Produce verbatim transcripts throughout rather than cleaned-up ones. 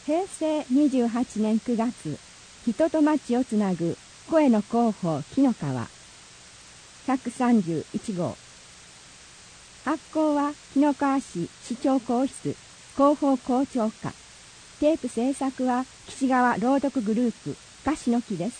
へいせいにじゅうはちねんくがつ、人と町をつなぐ声の広報紀の川ひゃくさんじゅういちごう。発行は紀の川市市長公室広報校長課。テープ制作は岸川朗読グループ菓子の木です。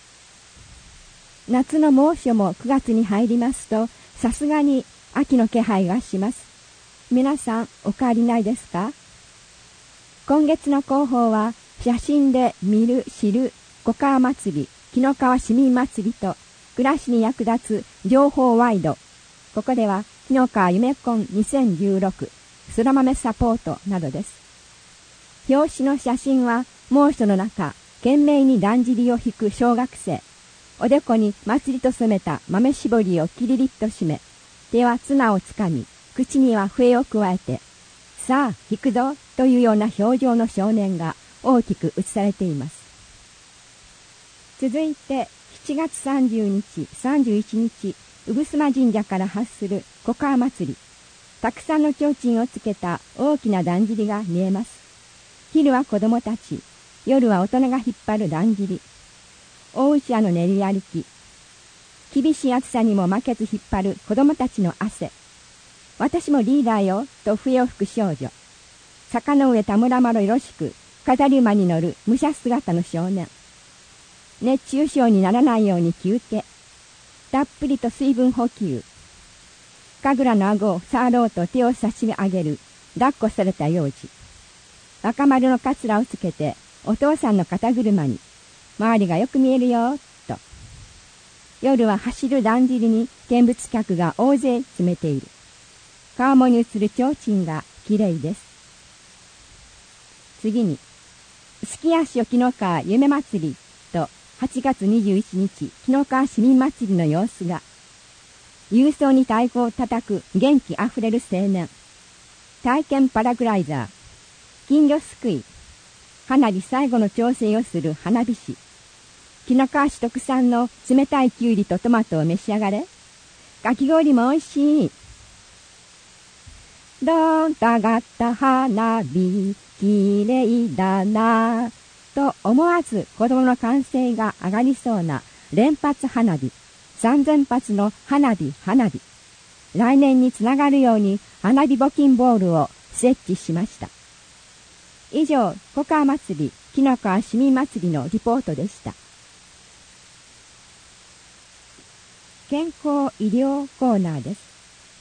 夏の猛暑もくがつに入りますと、さすがに秋の気配がします。皆さんお変わりないですか？今月の広報は写真で見る知る小川祭り、紀の川市民祭りと暮らしに役立つ情報ワイド。ここでは紀の川夢コンにせんじゅうろく、空豆サポートなどです。表紙の写真は猛暑の中、懸命にだんじりを引く小学生。おでこに祭りと染めた豆絞りをキリリッと締め、手は綱をつかみ、口には笛をくわえて、さあ引くぞというような表情の少年が大きく写されています。続いてしちがつさんじゅうにち、さんじゅういちにち、産妻神社から発する小川祭り。たくさんの提灯をつけた大きなだんじりが見えます。昼は子供たち、夜は大人が引っ張るだんじり。大内屋の練り歩き。厳しい暑さにも負けず引っ張る子供たちの汗。私もリーダーよと笛を吹く少女。坂の上田村麻呂よろしく飾り馬に乗る武者姿の少年。熱中症にならないように休憩。たっぷりと水分補給。神楽の顎を触ろうと手を差し上げる抱っこされた幼児。若丸のかつらをつけてお父さんの肩車に、周りがよく見えるよと。夜は走るだんじりに見物客が大勢詰めている。川面に映る提灯がきれいです。次に、すき足を紀の川夢祭りとはちがつにじゅういちにち紀の川市民祭りの様子が、勇壮に太鼓を叩く元気あふれる青年、体験パラグライザー、金魚すくい、花火最後の調整をする花火師、紀の川市特産の冷たいきゅうりとトマトを召し上がれ。かき氷も美味しい。ドーンと上がった花火、きれいだなと思わず子供の歓声が上がりそうな連発花火、三千発の花火花火。来年につながるように花火募金ボールを設置しました。以上、小川祭り、紀の川市民祭りのリポートでした。健康医療コーナーです。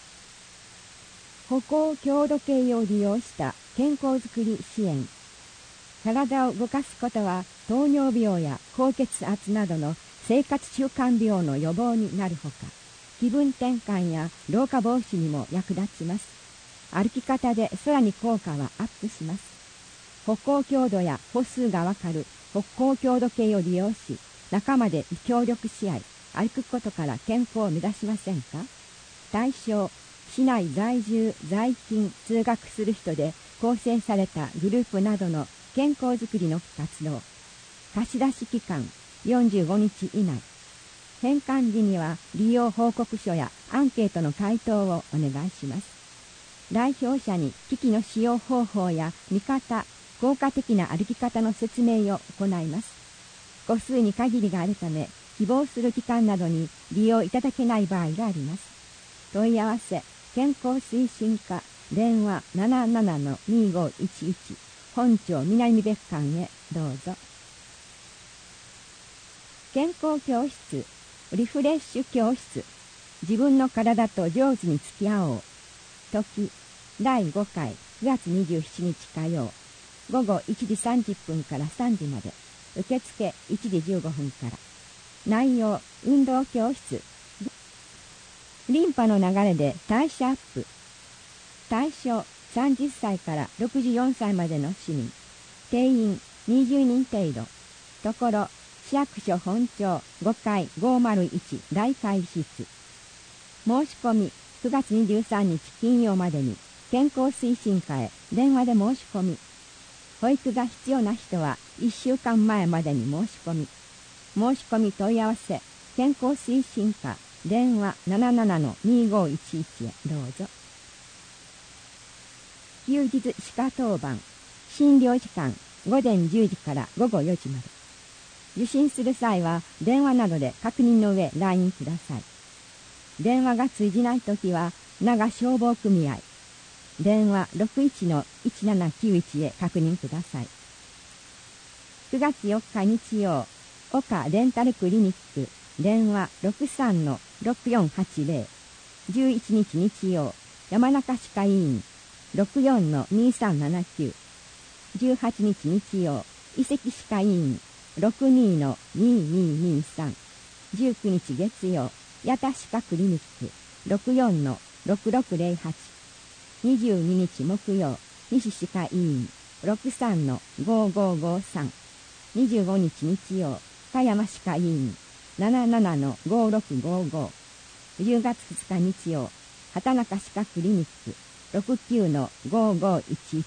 歩行強度計を利用した健康づくり支援。体を動かすことは糖尿病や高血圧などの生活習慣病の予防になるほか、気分転換や老化防止にも役立ちます。歩き方でさらに効果はアップします。歩行強度や歩数がわかる歩行強度計を利用し、仲間で協力し合い、歩くことから健康を目指しませんか？対象、市内在住、在勤、通学する人で構成されたグループなどの健康づくりの活動。貸し出し期間よんじゅうごにち以内。返還時には利用報告書やアンケートの回答をお願いします。来訪者に機器の使用方法や見方、効果的な歩き方の説明を行います。個数に限りがあるため、希望する期間などに利用いただけない場合があります。問い合わせ、健康推進課、電話 ななななのにごいちいち、本町南別館へどうぞ。健康教室、リフレッシュ教室、自分の体と上手に付き合おう。時、だいごかい、くがつにじゅうしちにち火曜、午後いちじさんじゅっぷんからさんじまで、受付いちじじゅうごふんから。内容、運動教室。リンパの流れで代謝アップ。対象、さんじゅっさいからろくじゅうよんさいまでの市民。定員にじゅうにん程度。ところ、市役所本町ごかいごーまるいち大会室。申し込みくがつにじゅうさんにち金曜までに健康推進課へ電話で申し込み。保育が必要な人はいっしゅうかんまえまでに申し込み。申し込み問い合わせ、健康推進課、電話 ななななのにごいちいち へどうぞ。休日歯科当番、診療時間午前じゅうじから午後よじまで。受信する際は電話などで確認の上 ライン ください。電話が通じないときは長消防組合電話 ろくいちのいちななきゅういち へ確認ください。くがつよっか日曜、岡レンタルクリニック電話 ろくさんのろくよんはちゼロ。じゅういちにち日曜、山中歯科医院 ろくよんのにさんななきゅう。じゅうはちにち日曜、遺跡歯科医院 ろくにのにににさん。じゅうくにち月曜、八田歯科クリニック ろくよんのろくろくゼロはち。にじゅうににち木曜、西歯科医院 ろくさんのごごごさん。にじゅうごにち日曜、香山歯科医院 なななのごろくごご。じゅうがつふつか日曜、畑中歯科クリニック ろくきゅうのごごいちいち。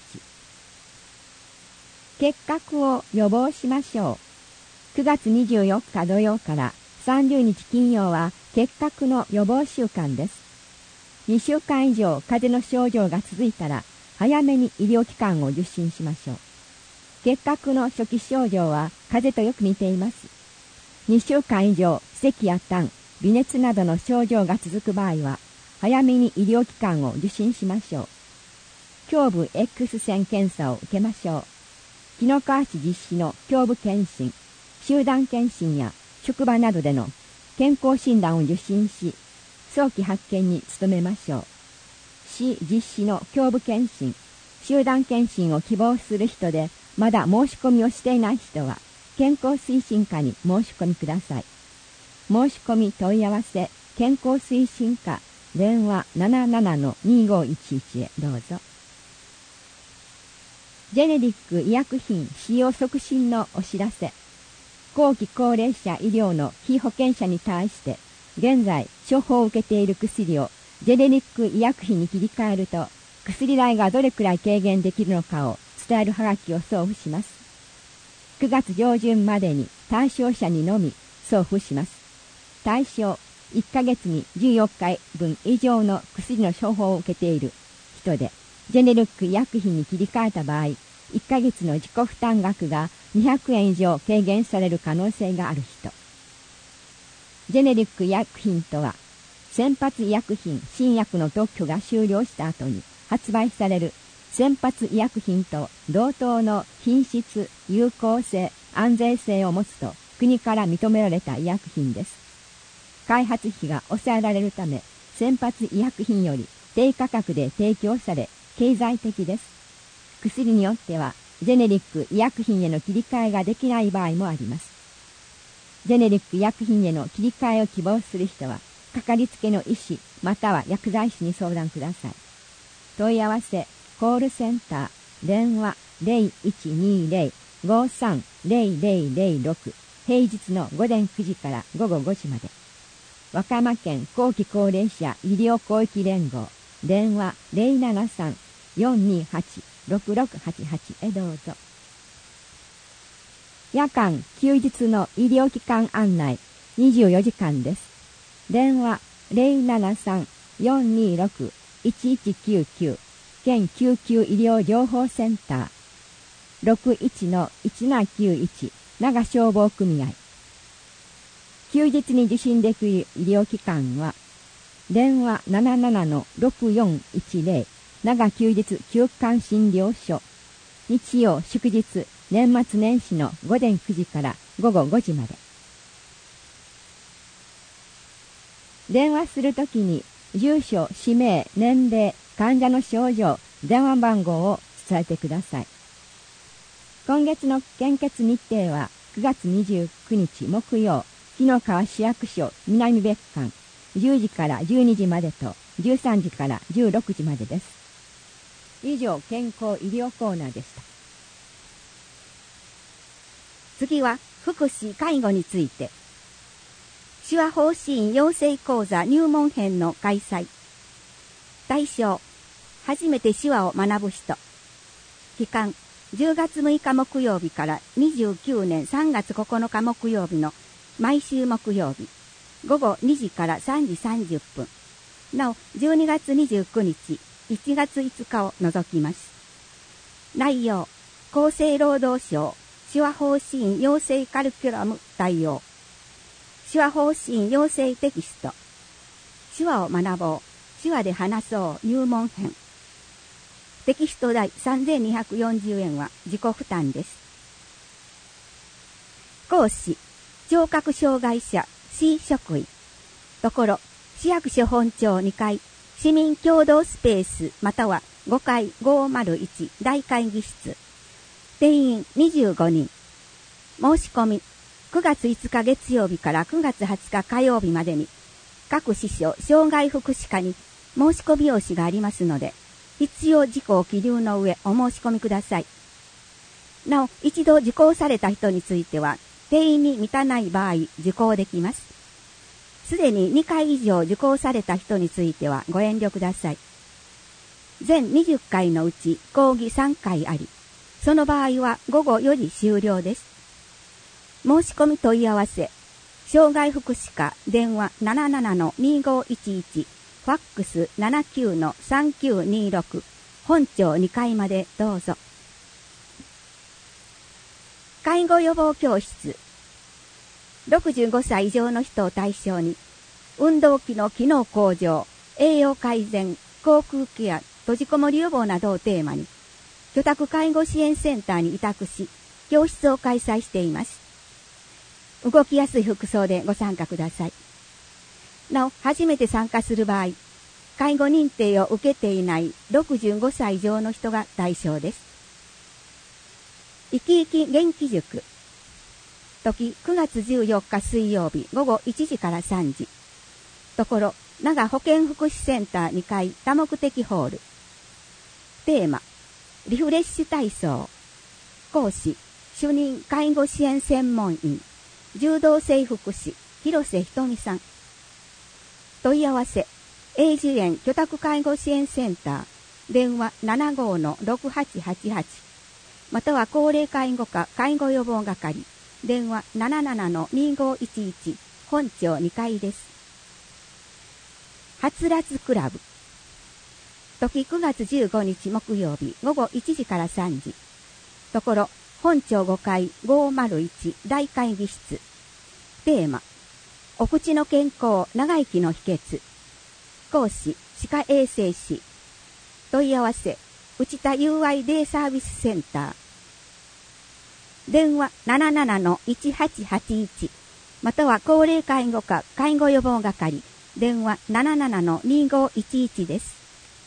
結核を予防しましょう。くがつにじゅうよっか土曜からさんじゅうにち金曜は結核の予防週間です。にしゅうかん以上風邪の症状が続いたら早めに医療機関を受診しましょう。結核の初期症状は風邪とよく似ています。にしゅうかん以上咳や痰、微熱などの症状が続く場合は早めに医療機関を受診しましょう。胸部 X 線検査を受けましょう。紀の川市実施の胸部検診、集団検診や職場などでの健康診断を受診し、早期発見に努めましょう。市実施の胸部検診、集団検診を希望する人でまだ申し込みをしていない人は健康推進課に申し込みください。申し込み問い合わせ健康推進課電話 なななのにごいちいち へどうぞ。ジェネリック医薬品使用促進のお知らせ。後期高齢者医療の被保険者に対して現在処方を受けている薬をジェネリック医薬品に切り替えると薬代がどれくらい軽減できるのかを伝えるはがきを送付します。くがつ上旬までに対象者にのみ送付します。対象いっかげつにじゅうよっかぶん以上の薬の処方を受けている人で、ジェネリック医薬品に切り替えた場合、いっかげつの自己負担額がにひゃくえん以上軽減される可能性がある人。ジェネリック医薬品とは、先発医薬品新薬の特許が終了した後に発売される先発医薬品と同等の品質、有効性、安全性を持つと国から認められた医薬品です。開発費が抑えられるため、先発医薬品より低価格で提供され、経済的です。薬によっては、ジェネリック医薬品への切り替えができない場合もあります。ジェネリック医薬品への切り替えを希望する人は、かかりつけの医師または薬剤師に相談ください。問い合わせ、コールセンター、電話 ゼロいちにゼロ ごさん ゼロゼロゼロろく、平日の午前くじから午後ごじまで。和歌山県後期高齢者医療広域連合、電話 ゼロななさん よんにはち ろくろくはちはち へどうぞ。夜間休日の医療機関案内にじゅうよじかんです。電話 ゼロななさん よんにろく いちいちきゅうきゅう 県救急医療情報センター ろくいちのいちななきゅういち 長消防組合。休日に受診できる医療機関は電話 ななななのろくよんいちゼロ 長休日休館診療所。日曜祝日年末年始の午前くじから午後ごじまで。電話するときに住所、氏名、年齢、患者の症状、電話番号を伝えてください。今月の献血日程はくがつにじゅうくにち木曜、紀の川市役所南別館じゅうじからじゅうにじまでとじゅうさんじからじゅうろくじまでです。以上、健康医療コーナーでした。 次は福祉介護について。手話法師院養成講座入門編の開催。対象、初めて手話を学ぶ人。期間、じゅうがつむいか木曜日からにじゅうきゅうねんさんがつここのか木曜日の毎週木曜日、午後にじからさんじさんじゅっぷん。なお、じゅうにがつにじゅうくにち、いちがついつかを除きます。内容、 厚生労働省手話方針養成カルキュラム対応、手話方針養成テキスト、手話を学ぼう、手話で話そう入門編。テキスト代さんぜんにひゃくよんじゅうえんは自己負担です。講師、聴覚障害者 C 職員。ところ、市役所本庁にかい、市民共同スペースまたはごかいごまるいち大会議室。定員にじゅうごにん。申し込み、くがついつか月曜日からくがつはつか火曜日までに、各支所障害福祉課に申し込み用紙がありますので、必要事項を記入の上お申し込みください。なお、一度受講された人については、定員に満たない場合、受講できます。すでににかい以上受講された人についてはご遠慮ください。全にじゅっかいのうち講義さんかいあり、その場合はごごよじ終了です。申し込み問い合わせ、障害福祉課電話 ななななのにごいちいち、ファックス ななきゅうのさんきゅうにろく、本庁にかいまでどうぞ。介護予防教室。ろくじゅうごさい以上の人を対象に、運動器の機能向上、栄養改善、口腔ケア、閉じこもり予防などをテーマに、居宅介護支援センターに委託し、教室を開催しています。動きやすい服装でご参加ください。なお、初めて参加する場合、介護認定を受けていないろくじゅうごさい以上の人が対象です。生き生き元気塾。時くがつじゅうよっか水曜日ごごいちじからさんじ。ところ、長保健福祉センターにかい多目的ホール。テーマ、リフレッシュ体操。講師、主任介護支援専門員、柔道整復師、広瀬ひとみさん。問い合わせ、永寿園居宅介護支援センター、電話 ななごのろくはちはちはち、または高齢介護課介護予防係、電話 ななななのにごいちいち、本庁にかいです。はつらつクラブ。時くがつじゅうごにち木曜日ごごいちじからさんじ。ところ、本庁ごかいごまるいち大会議室。テーマ、お口の健康長生きの秘訣。講師、歯科衛生士。問い合わせ、内田 ユーアイ デイサービスセンター。電話 ななななのいちはちはちいち、または高齢介護課介護予防係、電話 ななななのにごいちいちです。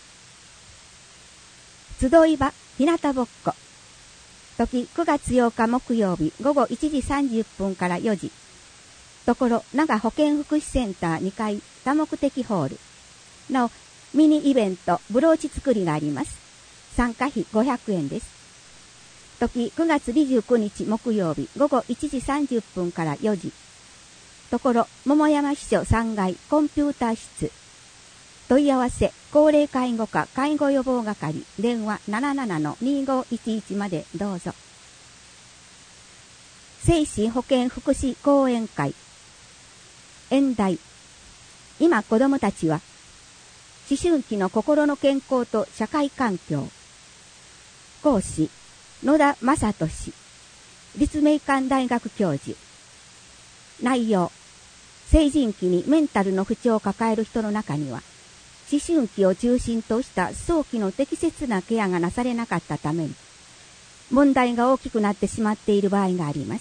集い場、日向ぼっこ。時くがつようか木曜日ごごいちじさんじゅっぷんからよじ。ところ、長保健福祉センターにかい多目的ホール。なお、ミニイベント、ブローチ作りがあります。参加費ごひゃくえんです。時くがつにじゅうくにち木曜日ごごいちじさんじゅっぷんからよじ。ところ、桃山支所さんがいコンピューター室。問い合わせ、高齢介護課介護予防係、電話 ななななのにごいちいち までどうぞ。精神保健福祉講演会。演題、今子どもたちは、思春期の心の健康と社会環境。講師、野田正俊、立命館大学教授。内容、成人期にメンタルの不調を抱える人の中には、思春期を中心とした早期の適切なケアがなされなかったために、問題が大きくなってしまっている場合があります。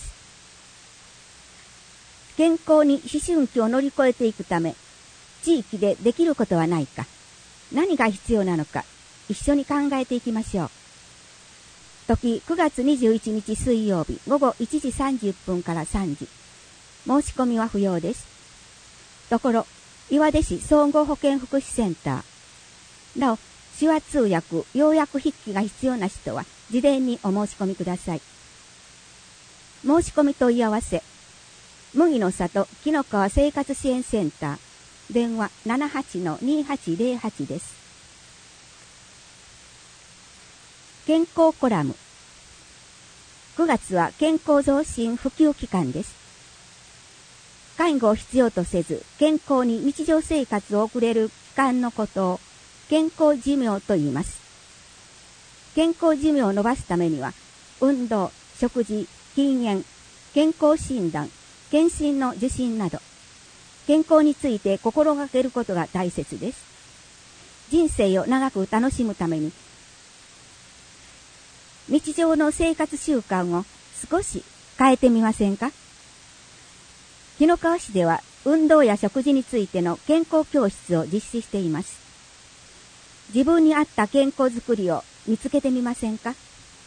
健康に思春期を乗り越えていくため、地域でできることはないか、何が必要なのか、一緒に考えていきましょう。時くがつにじゅういちにち水曜日ごごいちじさんじゅっぷんからさんじ。申し込みは不要です。ところ、岩出市総合保健福祉センター。なお、手話通訳、要約筆記が必要な人は事前にお申し込みください。申し込み問い合わせ、麦の里木の川生活支援センター、電話 ななはちのにはちぜろはち です。健康コラム。くがつは健康増進普及期間です。介護を必要とせず健康に日常生活を送れる期間のことを健康寿命と言います。健康寿命を伸ばすためには、 運動、食事、禁煙、健康診断、検診の受診など、健康について心がけることが大切です。人生を長く楽しむために、日常の生活習慣を少し変えてみませんか？紀の川市では運動や食事についての健康教室を実施しています。自分に合った健康づくりを見つけてみませんか？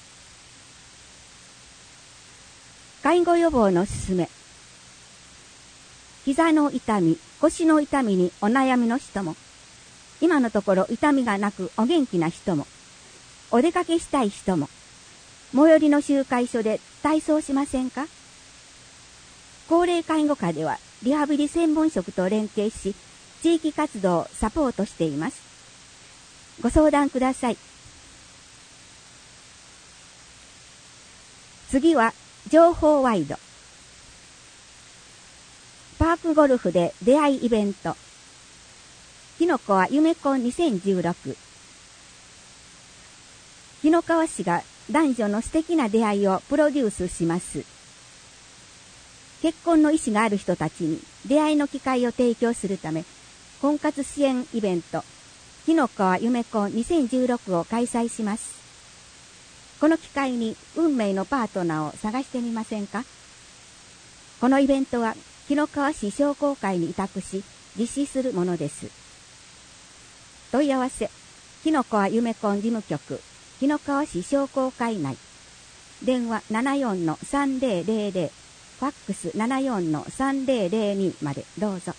介護予防のすすめ。膝の痛み、腰の痛みにお悩みの人も、今のところ痛みがなくお元気な人も、お出かけしたい人も、最寄りの集会所で体操しませんか？高齢介護課ではリハビリ専門職と連携し、地域活動をサポートしています。ご相談ください。次は情報ワイド。パークゴルフで出会いイベント。きのこは夢コンにせんじゅうろく。紀の川市が男女の素敵な出会いをプロデュースします。結婚の意思がある人たちに出会いの機会を提供するため、婚活支援イベント、紀の川夢コンにせんじゅうろくを開催します。この機会に運命のパートナーを探してみませんか？このイベントは紀の川市商工会に委託し実施するものです。問い合わせ、紀の川夢コン事務局、紀の川市商工会内。電話 ななよんのさんぜろぜろぜろ、ファックス ななよんのさんぜろぜろに までどうぞ。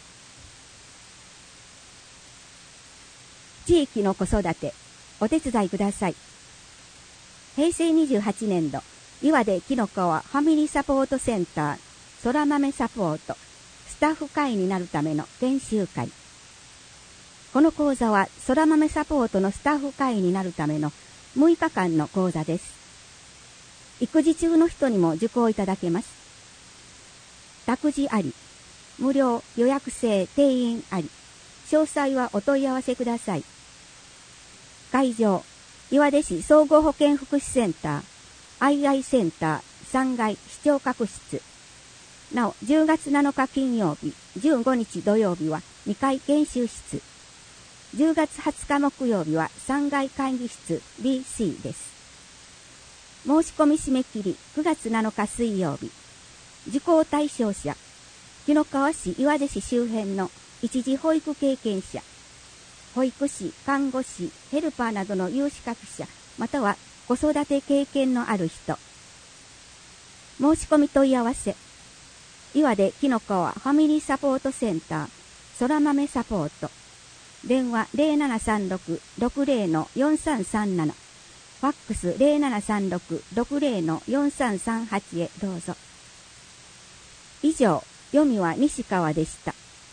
地域の子育て、お手伝いください。へいせいにじゅうはちねんど、岩出紀の川ファミリーサポートセンター、そら豆サポート、スタッフ会になるための研修会。この講座は、そら豆サポートのスタッフ会になるためのむいかかんの講座です。育児中の人にも受講いただけます。託児あり、無料予約制定員あり、詳細はお問い合わせください。会場、岩出市総合保健福祉センター、アイアイセンターさんがい視聴覚室。なお、じゅうがつなのか金曜日、じゅうごにち土曜日はにかい研修室。じゅうがつはつか木曜日はさんがい会議室 ビーシー です。申し込み締め切りくがつなのか水曜日。受講対象者、紀の川市岩出市周辺の一時保育経験者、保育士、看護師、ヘルパーなどの有資格者、または子育て経験のある人。申し込み問い合わせ、岩出紀の川ファミリーサポートセンター、そら豆サポート。電話 ゼロななさんろく ろくゼロのよんさんさんなな、ファックス ゼロななさんろく ろくゼロのよんさんさんはち へどうぞ。以上、読みは西川でした。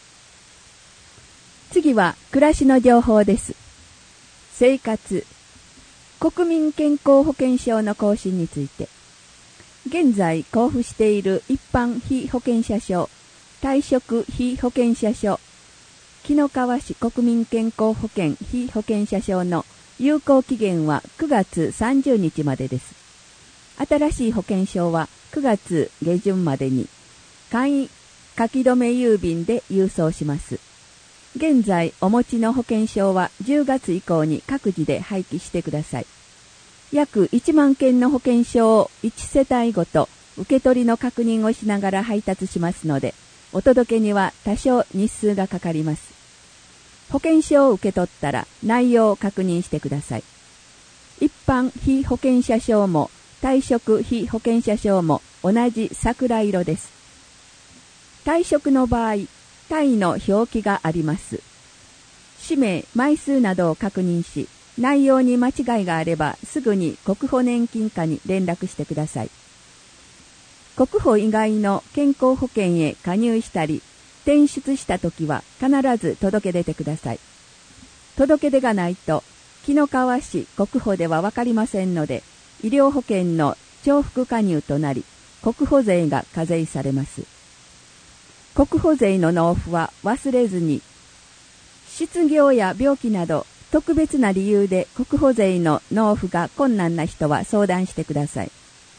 次は暮らしの情報です。生活、国民健康保険証の更新について。現在交付している一般被保険者証、退職被保険者証、紀の川市国民健康保険被保険者証の有効期限はくがつさんじゅうにちまでです。新しい保険証はくがつげじゅんまでに簡易書き留め郵便で郵送します。現在お持ちの保険証はじゅうがつ以降に各自で廃棄してください。約いちまんけんの保険証をいちせたいごと受け取りの確認をしながら配達しますので、お届けには多少日数がかかります。保険証を受け取ったら内容を確認してください。一般被保険者証も退職被保険者証も同じ桜色です。退職の場合、単位の表記があります。氏名、枚数などを確認し、内容に間違いがあればすぐに国保年金課に連絡してください。国保以外の健康保険へ加入したり、転出したときは必ず届け出てください。届け出がないと、紀の川市国保ではわかりませんので、医療保険の重複加入となり、国保税が課税されます。国保税の納付は忘れずに、失業や病気など特別な理由で国保税の納付が困難な人は相談してください。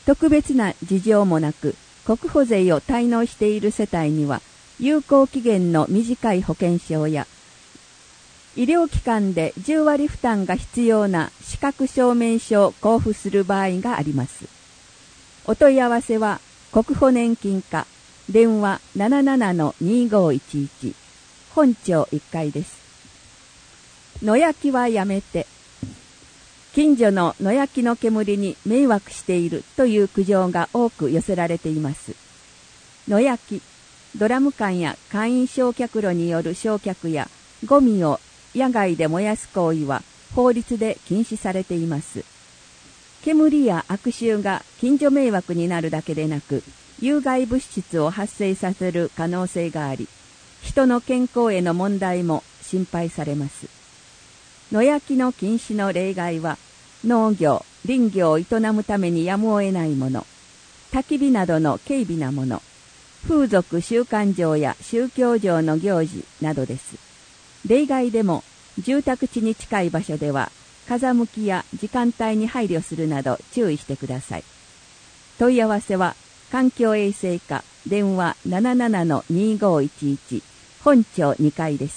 特別な事情もなく国保税を滞納している世帯には、有効期限の短い保険証や、医療機関でじゅうわり負担が必要な資格証明書を交付する場合があります。お問い合わせは、国保年金課、電話 ななななのにごいちいち、本庁いっかいです。野焼きはやめて。近所の野焼きの煙に迷惑しているという苦情が多く寄せられています。野焼き、ドラム缶や簡易焼却炉による焼却やゴミを野外で燃やす行為は法律で禁止されています。煙や悪臭が近所迷惑になるだけでなく、有害物質を発生させる可能性があり、人の健康への問題も心配されます。野焼きの禁止の例外は、農業、林業を営むためにやむを得ないもの、焚き火などの軽微なもの、風俗習慣上や宗教上の行事などです。例外でも、住宅地に近い場所では、風向きや時間帯に配慮するなど注意してください。問い合わせは、環境衛生課、電話 ななななのにごいちいち、本庁にかいです。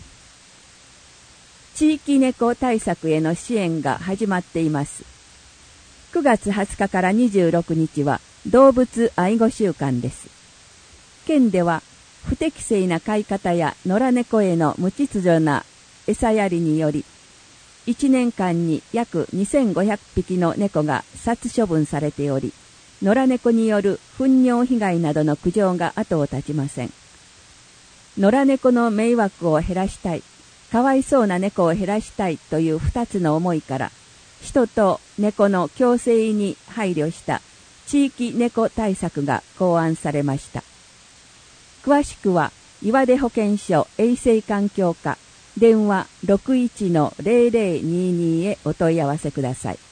地域猫対策への支援が始まっています。くがつはつかからにじゅうろくにちは動物愛護週間です。県では不適正な飼い方や野良猫への無秩序な餌やりにより、いちねんかんに約にせんごひゃくぴきの猫が殺処分されており、野良猫による糞尿被害などの苦情が後を絶ちません。野良猫の迷惑を減らしたい、かわいそうな猫を減らしたいという二つの思いから、人と猫の共生に配慮した地域猫対策が考案されました。詳しくは岩出保健所衛生環境課、電話 ろくいちのぜろぜろにに へお問い合わせください。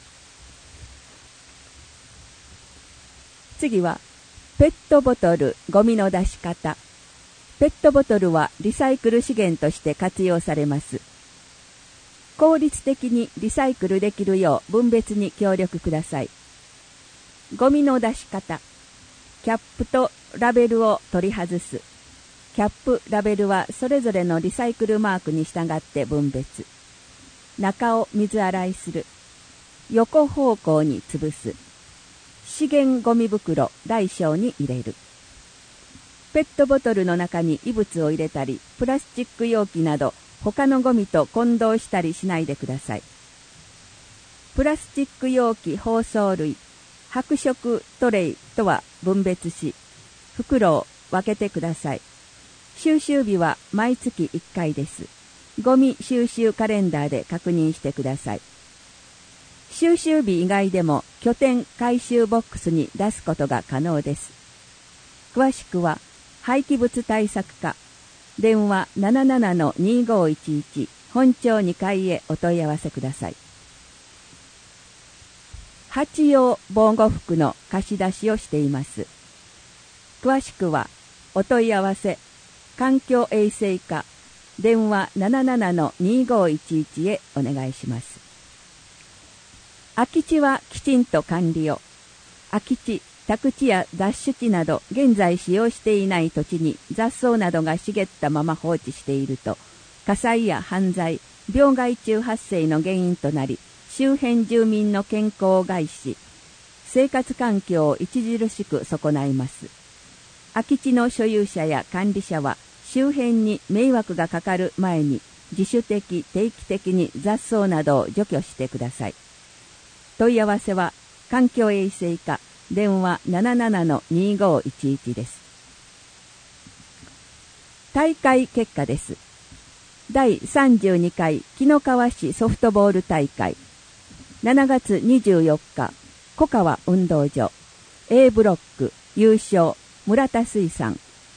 次はペットボトルゴミの出し方。ペットボトルはリサイクル資源として活用されます。効率的にリサイクルできるよう分別に協力ください。ゴミの出し方。キャップとラベルを取り外す。キャップ、ラベルはそれぞれのリサイクルマークに従って分別。中を水洗いする。横方向に潰す。資源ゴミ袋、大小に入れる。ペットボトルの中に異物を入れたり、プラスチック容器など他のゴミと混同したりしないでください。プラスチック容器包装類、白色トレイとは分別し、袋を分けてください。収集日は毎月いっかいです。ゴミ収集カレンダーで確認してください。収集日以外でも拠点回収ボックスに出すことが可能です。詳しくは廃棄物対策課、電話 ななななのにごいちいち、本庁にかいへお問い合わせください。八葉防護服の貸し出しをしています。詳しくはお問い合わせ環境衛生課、電話 ななななのにごいちいち へお願いします。空き地はきちんと管理を。空き地、宅地や雑種地など現在使用していない土地に雑草などが茂ったまま放置していると、火災や犯罪、病害虫発生の原因となり、周辺住民の健康を害し、生活環境を著しく損ないます。空き地の所有者や管理者は周辺に迷惑がかかる前に自主的・定期的に雑草などを除去してください。問い合わせは環境衛生課、電話 ななななのにごいちいち です。大会結果です。だいさんじゅうにかい紀の川市ソフトボール大会、しちがつにじゅうよっか、小川運動場 A ブロック優勝村田水産、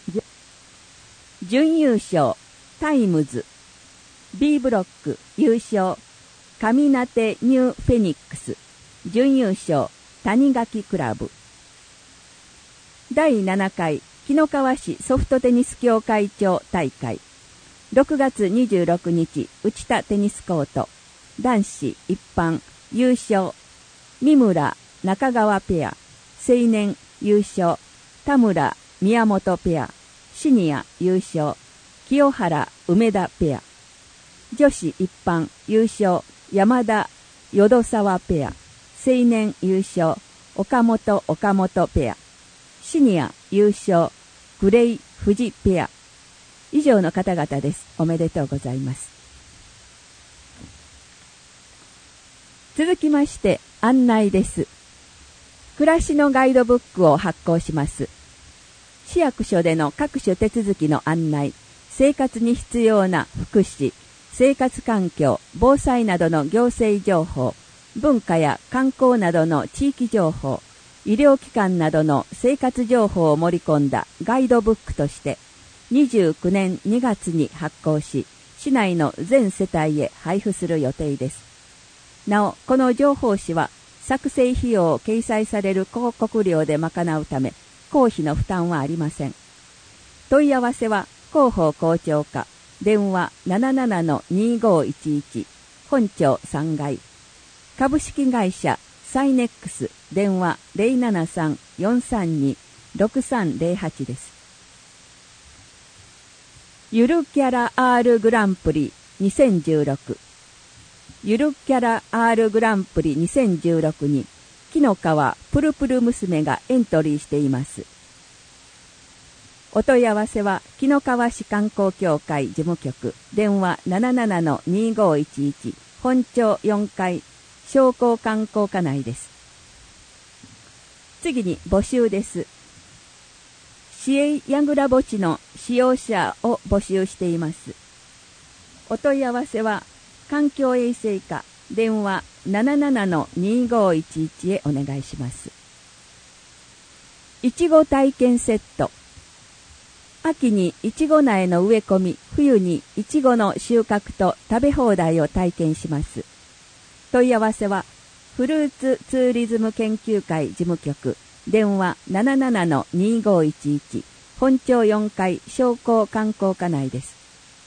準優勝タイムズ、 B ブロック優勝上名手ニューフェニックス、準優勝谷垣クラブ。だいななかい紀の川市ソフトテニス協会長大会、ろくがつにじゅうろくにち内田テニスコート、男子一般優勝三村中川ペア、青年優勝、田村宮本ペア、シニア優勝、清原梅田ペア。女子一般優勝、山田淀沢ペア、青年優勝、岡本岡本ペア。シニア優勝、グレイ藤ペア。以上の方々です。おめでとうございます。続きまして案内です。暮らしのガイドブックを発行します。市役所での各種手続きの案内、生活に必要な福祉、生活環境、防災などの行政情報、文化や観光などの地域情報、医療機関などの生活情報を盛り込んだガイドブックとしてにじゅうきゅうねんにがつに発行し、市内の全世帯へ配布する予定です。なお、この情報誌は作成費用を掲載される広告料で賄うため、公費の負担はありません。問い合わせは広報広聴課、電話 ななななのにごいちいち、本庁さんがい、株式会社サイネックス、電話 ゼロななさん よんさんに ろくさんゼロはち です。ゆるキャラ R グランプリにせんじゅうろく、ゆるキャラ R グランプリにせんじゅうろくに木の川プルプル娘がエントリーしています。お問い合わせは木の川市観光協会事務局、電話 ななななのにごいちいち、本庁よんかい商工観光課内です。次に募集です。市営やぐら墓地の使用者を募集しています。お問い合わせは環境衛生課、電話 ななななのにごいちいち へお願いします。いちご体験セット。秋にいちご苗の植え込み、冬にいちごの収穫と食べ放題を体験します。問い合わせはフルーツツーリズム研究会事務局、電話 ななななのにごいちいち、本庁よんかい商工観光課内です。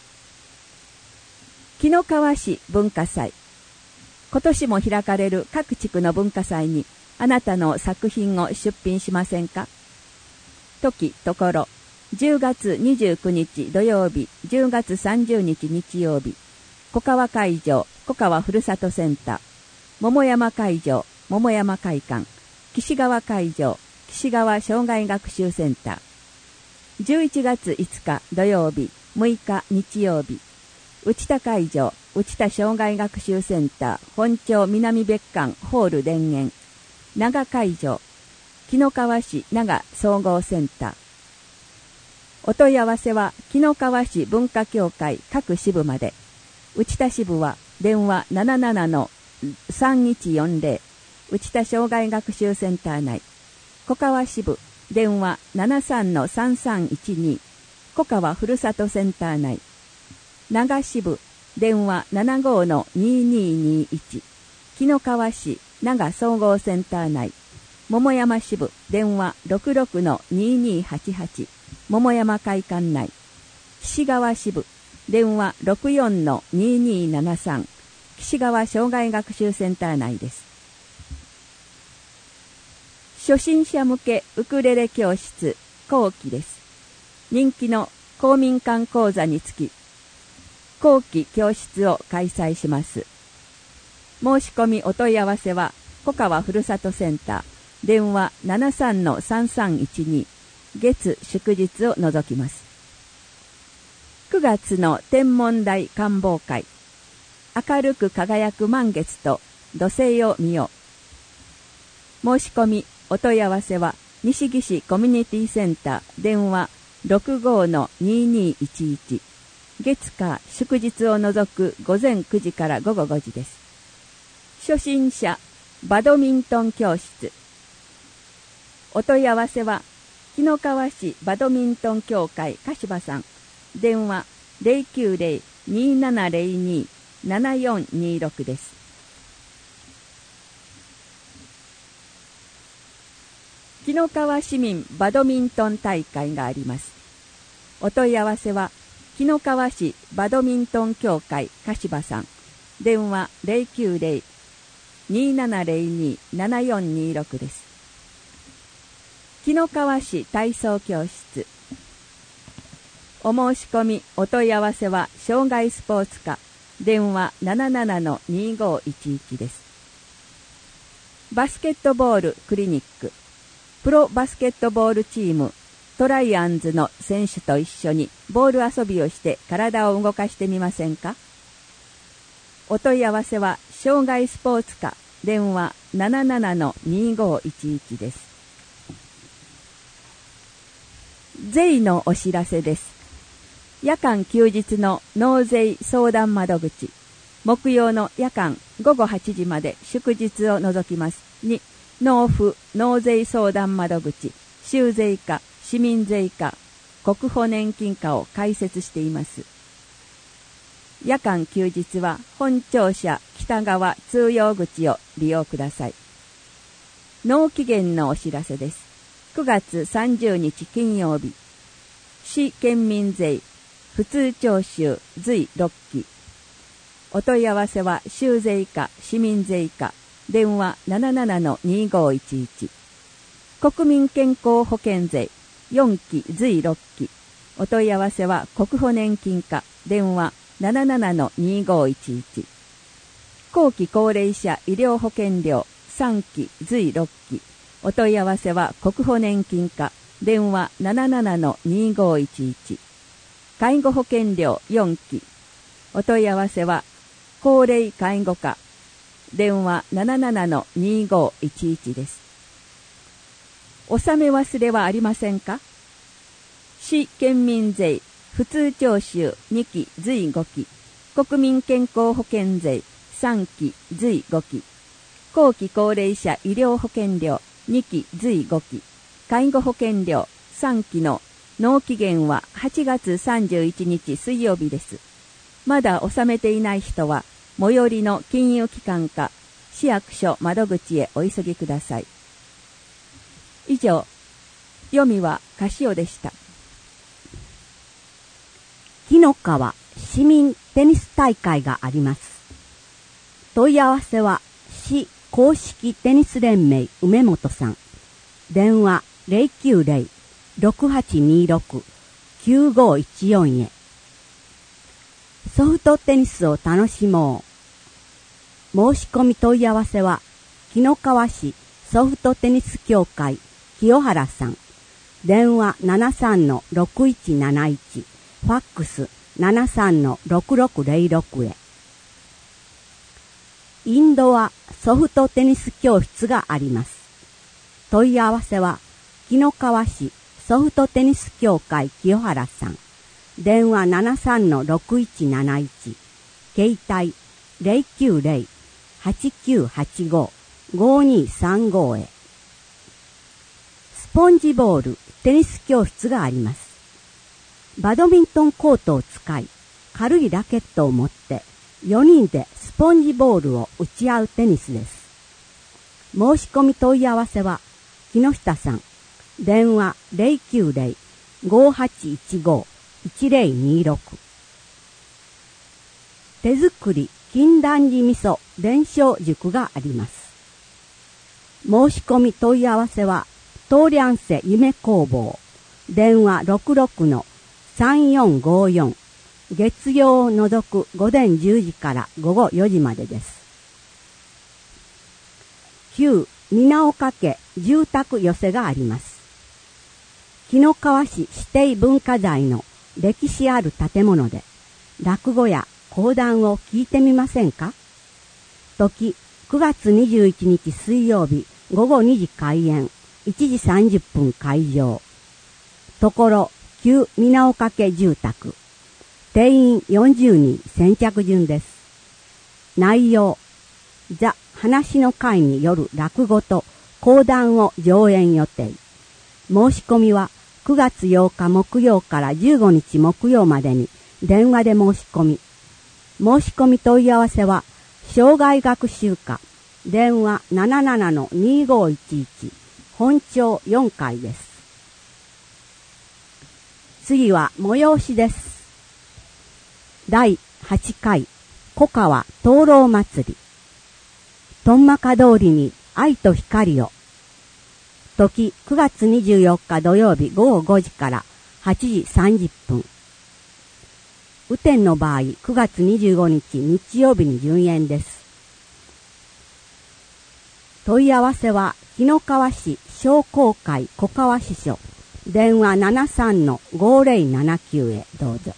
紀の川市文化祭。今年も開かれる各地区の文化祭にあなたの作品を出品しませんか？時、ところ、じゅうがつにじゅうくにち土曜日、じゅうがつさんじゅうにち日曜日、小川会場、小川ふるさとセンター、桃山会場、桃山会館、岸川会場、岸川障害学習センター。じゅういちがついつか土曜日、むいか日曜日、内田会場、内田障害学習センター、本町南別館ホール田園、長会場、紀の川市長総合センター。お問い合わせは紀の川市文化協会各支部まで。内田支部は電話 ななななのさんいちよんゼロ、内田障害学習センター内。小川支部電話 ななさんのさんさんいちに、小川ふるさとセンター内。長支部電話 ななごのにににいち、紀の川市長総合センター内。桃山支部電話 ろくろくのににはちはち、桃山会館内。岸川支部電話 ろくよんのににななさん、岸川障害学習センター内です。初心者向けウクレレ教室後期です。人気の公民館講座につき後期教室を開催します。申し込みお問い合わせは小川ふるさとセンター、電話 ななさんのさんさんいちに、月祝日を除きます。くがつの天文台観望会、明るく輝く満月と土星を見よう。申し込みお問い合わせは西木市コミュニティセンター、電話 ろくごのににいちいち、月火祝日を除く午前くじから午後ごじです。初心者バドミントン教室。お問い合わせは紀の川市バドミントン協会柏さん、電話 ゼロきゅうゼロ にななゼロに ななよんにろく です。紀の川市民バドミントン大会があります。お問い合わせは紀の川市バドミントン協会柏さん、電話 ゼロきゅうゼロにーななゼロにー ななよんにーろくです。紀の川市体操教室。お申し込みお問い合わせは障害スポーツ課電話 ななななのにごいちいち です。バスケットボールクリニック。プロバスケットボールチームトライアンズの選手と一緒にボール遊びをして体を動かしてみませんか？お問い合わせは障害スポーツ課電話 ななななのにごいちいち です。税のお知らせです。夜間休日の納税相談窓口、木曜の夜間ごごはちじまで祝日を除きますに、納付納税相談窓口、州税課、市民税課、国保年金課を開設しています。夜間休日は本庁舎北側通用口を利用ください。納期限のお知らせです。くがつさんじゅうにち金曜日、市県民税普通徴収随ろっき。お問い合わせは州税課、市民税課、電話 ななななのにごいちいち。国民健康保険税よんき随ろっき。お問い合わせは国保年金課、電話 ななななのにごいちいち。後期高齢者医療保険料さんき随ろっき。お問い合わせは国保年金課、電話 ななななのにごいちいち。介護保険料よんき。お問い合わせは高齢介護課、電話 ななななのにごいちいち です。納め忘れはありませんか？市県民税普通徴収にき随ごき、国民健康保険税さんき随ごき、後期高齢者医療保険料にき随ごき、介護保険料さんきの納期限ははちがつさんじゅういちにち水曜日です。まだ納めていない人は最寄りの金融機関か市役所窓口へお急ぎください。以上、読みはカシオでした。 紀の川市民テニス大会があります。問い合わせは市公式テニス連盟梅本さん、電話 ゼロきゅうゼロ ろくはちにろく きゅうごいちよん へ。ソフトテニスを楽しもう。申し込み問い合わせは紀の川市ソフトテニス協会清原さん、電話 ななさんのろくいちなないち、ファックス ななさんのろくろくゼロろく へ。インドアソフトテニス教室があります。問い合わせは紀の川市ソフトテニス協会清原さん、電話 ななさんのろくいちなないち、携帯 ゼロきゅうゼロ はちきゅうはちご ごにさんご へ。スポンジボールテニス教室があります。バドミントンコートを使い、軽いラケットを持ってよにんでスポンジボールを打ち合うテニスです。申し込み問い合わせは木下さん、電話 ゼロきゅうゼロ ごはちいちご いちゼロにろく。手作り金丹寺味噌伝承塾があります。申し込み問い合わせは東リャンセ夢工房、電話 ろくろくのさんよんごよん、月曜を除く午前じゅうじから午後よじまでです。旧皆岡家住宅寄せがあります。紀の川市指定文化財の歴史ある建物で落語や講談を聞いてみませんか？時くがつにじゅういちにち水曜日ごごにじ開演、いちじさんじゅっぷん開場。ところ旧皆岡家住宅、定員よんじゅうにん先着順です。内容、ザ・話の会による落語と講談を上演予定。申し込みはくがつようか木曜からじゅうごにち木曜までに電話で申し込み。申し込み問い合わせは障害学習課、電話 ななななのにごいちいち、本庁よんかいです。次は催しです。だいはちかい小川灯籠祭り。 トンマカ通りに愛と光を。時くがつにじゅうよっか土曜日ごごごじからはちじさんじゅっぷん。雨天の場合くがつにじゅうごにち日曜日に順延です。問い合わせは紀の川市商工会小川支所電話 ななさんのごぜろななきゅう へどうぞ。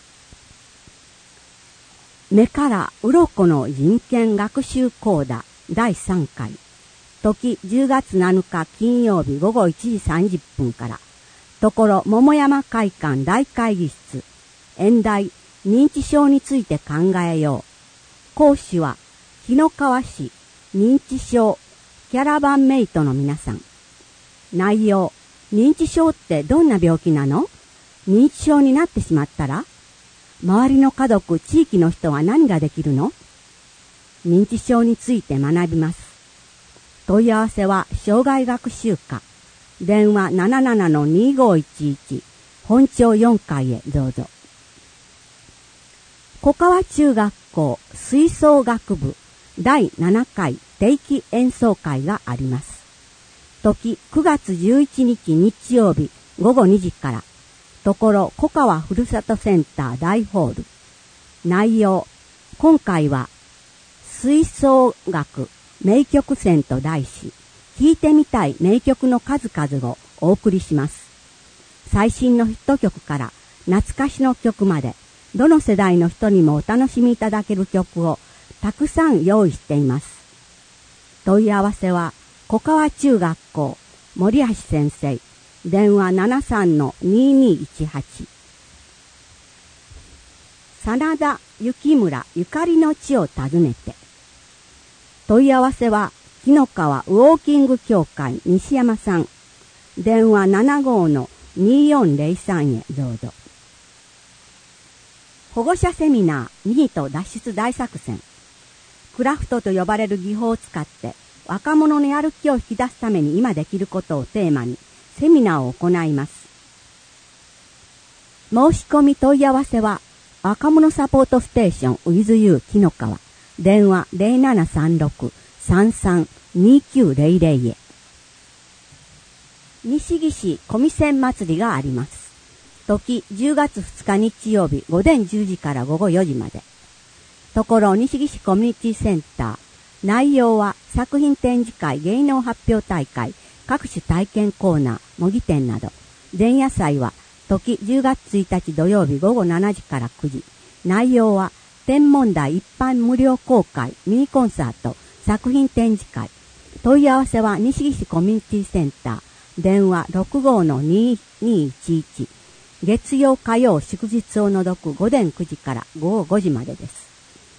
目から鱗の人権学習講座だいさんかい。時じゅうがつなのか金曜日ごごいちじさんじゅっぷんから。ところ桃山会館大会議室。演題認知症について考えよう。講師は紀の川市認知症キャラバンメイトの皆さん。内容、認知症ってどんな病気なの？認知症になってしまったら周りの家族、地域の人は何ができるの？認知症について学びます。問い合わせは障害学習課。電話 ななななのにごいちいち 本町よんかいへどうぞ。小川中学校吹奏楽部だいななかい定期演奏会があります。時くがつじゅういちにち日曜日ごごにじから。ところ小川ふるさとセンター大ホール。内容、今回は吹奏楽名曲選と題し、聴いてみたい名曲の数々をお送りします。最新のヒット曲から懐かしの曲まで、どの世代の人にもお楽しみいただける曲をたくさん用意しています。問い合わせは小川中学校森橋先生。電話 ななさんのににいちはち。真田幸村ゆかりの地を訪ねて。問い合わせは紀の川ウォーキング協会西山さん。電話 ななごのによんぜろさん へどうぞ。保護者セミナーニート脱出大作戦。クラフトと呼ばれる技法を使って若者のやる気を引き出すために今できることをテーマにセミナーを行います。申し込み問い合わせは若者サポートステーション with you 紀の川。電話 ゼロななさんろく さんさん にきゅうゼロゼロ へ。西木市小見線祭りがあります。時じゅうがつふつか日曜日午前じゅうじから午後よじまで。ところ西木市コミュニティセンター。内容は作品展示会、芸能発表大会、各種体験コーナー、模擬店など。前夜祭は時じゅうがつついたち土曜日午後しちじからくじ。内容は天文台一般無料公開、ミニコンサート、作品展示会。問い合わせは西木市コミュニティセンター。電話 ろくごのににいちいち。月曜火曜祝日を除く午前くじから午後ごじまでです。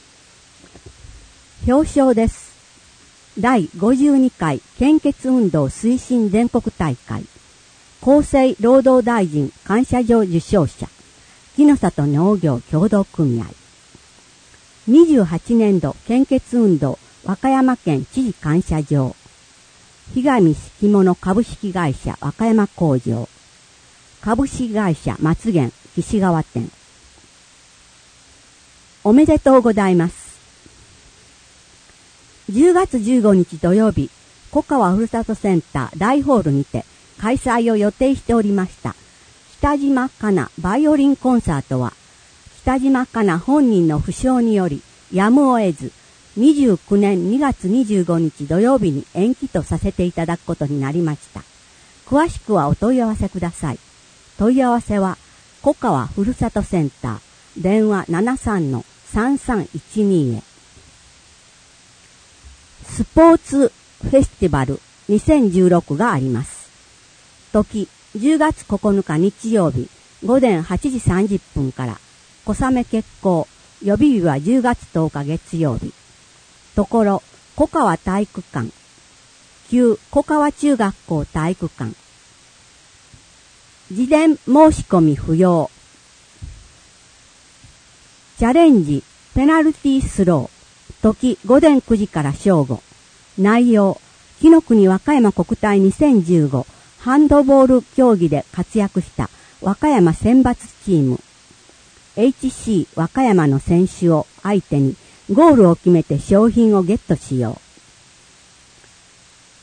表彰です。だいごじゅうにかい献血運動推進全国大会。厚生労働大臣感謝状受賞者。木の里農業協同組合。にじゅうはちねんど献血運動和歌山県知事感謝状。ひがみ敷物株式会社和歌山工場。株式会社松源岸川店。おめでとうございます。じゅうがつじゅうごにち土曜日、小川ふるさとセンター大ホールにて開催を予定しておりました北島かなバイオリンコンサートは、北島かな本人の負傷によりやむを得ずにじゅうきゅうねんにがつにじゅうごにち土曜日に延期とさせていただくことになりました。詳しくはお問い合わせください。問い合わせは小川ふるさとセンター電話 ななさんのさんさんいちに へ。スポーツフェスティバルにせんじゅうろくがあります。時じゅうがつここのか日曜日午前はちじさんじゅっぷんから。小雨決行。予備日はじゅうがつとおか月曜日。ところ小川体育館。旧小川中学校体育館。事前申し込み不要。チャレンジペナルティスロー。時午前くじから正午。内容、紀の国和歌山国体にせんじゅうごハンドボール競技で活躍した和歌山選抜チーム エイチシー 和歌山の選手を相手にゴールを決めて賞品をゲットしよう。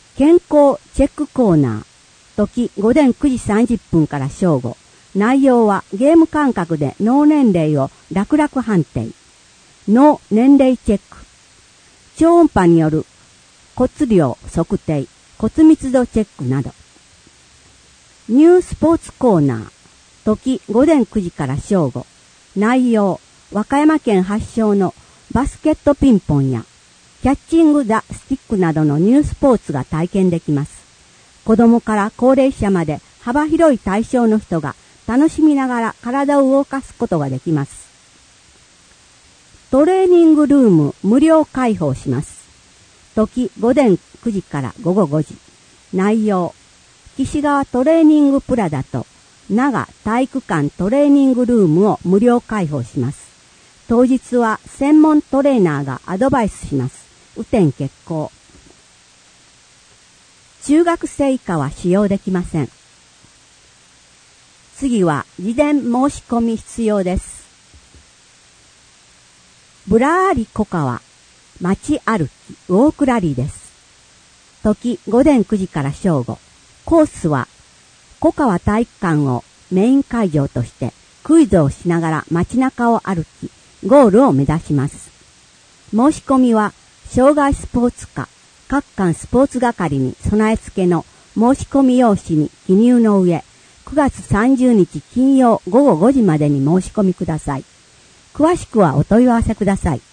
健康チェックコーナー、時午前くじさんじゅっぷんから正午。内容はゲーム感覚で脳年齢を楽々判定。脳年齢チェック。超音波による骨量測定、骨密度チェックなど。ニュースポーツコーナー、時午前くじから正午。内容、和歌山県発祥のバスケットピンポンやキャッチング・ザ・スティックなどのニュースポーツが体験できます。子供から高齢者まで幅広い対象の人が楽しみながら体を動かすことができます。トレーニングルーム無料開放します。時午前くじから午後ごじ。内容、岸川トレーニングプラダと長体育館トレーニングルームを無料開放します。当日は専門トレーナーがアドバイスします。雨天決行。中学生以下は使用できません。次は事前申し込み必要です。ぶらーりコカは街歩きウォークラリーです。時午前くじから正午。コースはコカワ体育館をメイン会場としてクイズをしながら街中を歩きゴールを目指します。申し込みは障害スポーツ課各館スポーツ係に備え付けの申し込み用紙に記入の上、くがつさんじゅうにち金曜午後ごじまでに申し込みください。詳しくはお問い合わせください。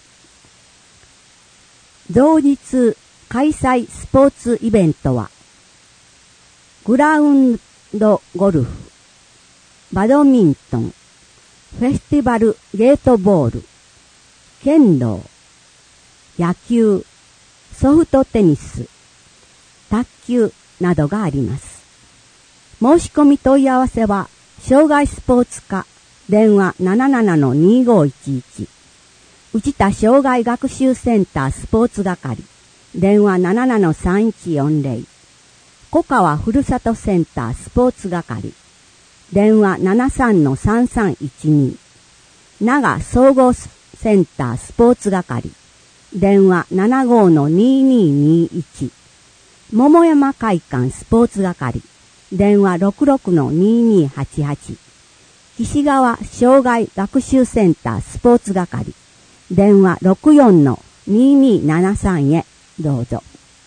同日開催スポーツイベントは、グラウンドゴルフ、バドミントン、フェスティバルゲートボール、剣道、野球、ソフトテニス、卓球などがあります。申し込み問い合わせは、障害スポーツ課、電話 ななななのにごいちいち、内田障害学習センタースポーツ係、電話 なななのさんいちよんゼロ、小川ふるさとセンタースポーツ係、電話 ななさんのさんさんいちに、長総合センタースポーツ係、電話 ななごのにににいち、桃山会館スポーツ係、電話 ろくろくのににはちはち、岸川障害学習センタースポーツ係、電話 ろくよんのににななさん へどうぞ。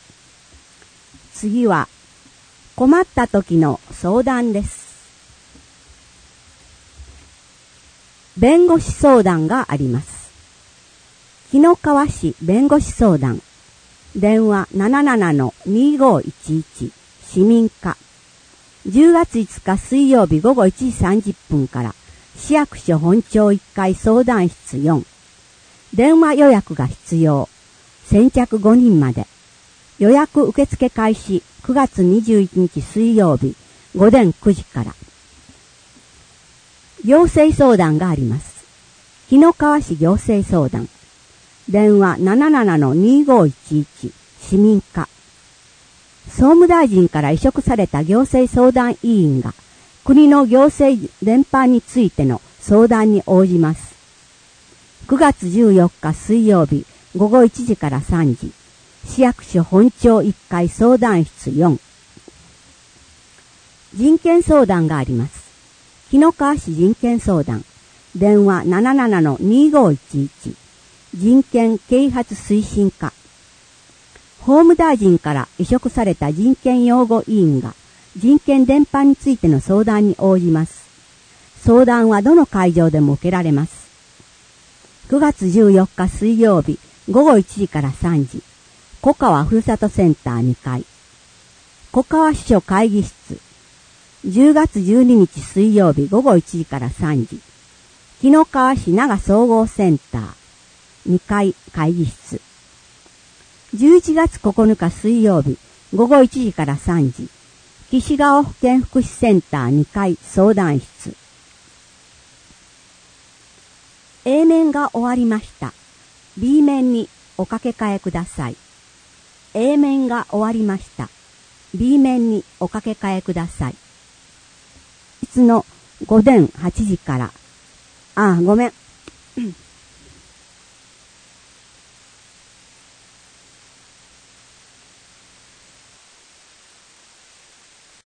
次は困った時の相談です。弁護士相談があります。紀の川市弁護士相談、電話 ななななのにごいちいち、市民課、じゅうがついつか水曜日午後いちじさんじゅっぷんから市役所本庁いっかい相談室よん、電話予約が必要、先着ごにんまで、予約受付開始くがつにじゅういちにち水曜日午前くじから。行政相談があります。紀の川市行政相談、電話 ななななのにごいちいち、市民課、総務大臣から委嘱された行政相談委員が国の行政全般についての相談に応じます。くがつじゅうよっか水曜日午後いちじからさんじ、市役所本庁いっかい相談室よん。人権相談があります。紀の川市人権相談、電話 ななななのにごいちいち、人権啓発推進課、法務大臣から委嘱された人権擁護委員が人権伝播についての相談に応じます。相談はどの会場でも受けられます。くがつじゅうよっか水曜日午後いちじからさんじ、小川ふるさとセンターにかい、小川支所会議室、じゅうがつじゅうににち水曜日午後いちじからさんじ、紀の川市長総合センターにかい会議室、じゅういちがつここのか水曜日午後いちじからさんじ、岸川保健福祉センターにかい相談室。A 面が終わりました。B 面にお掛け替えください。A 面が終わりました。B 面にお掛け替えください。いつの午前はちじから、あ、ごめん。